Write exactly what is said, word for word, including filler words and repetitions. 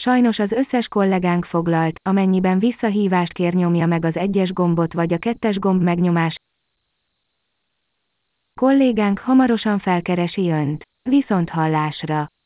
Sajnos az összes kollégánk foglalt, amennyiben visszahívást kér, nyomja meg az egyes gombot vagy a kettes gomb megnyomás. Kollégánk hamarosan felkeresi Önt. Viszonthallásra!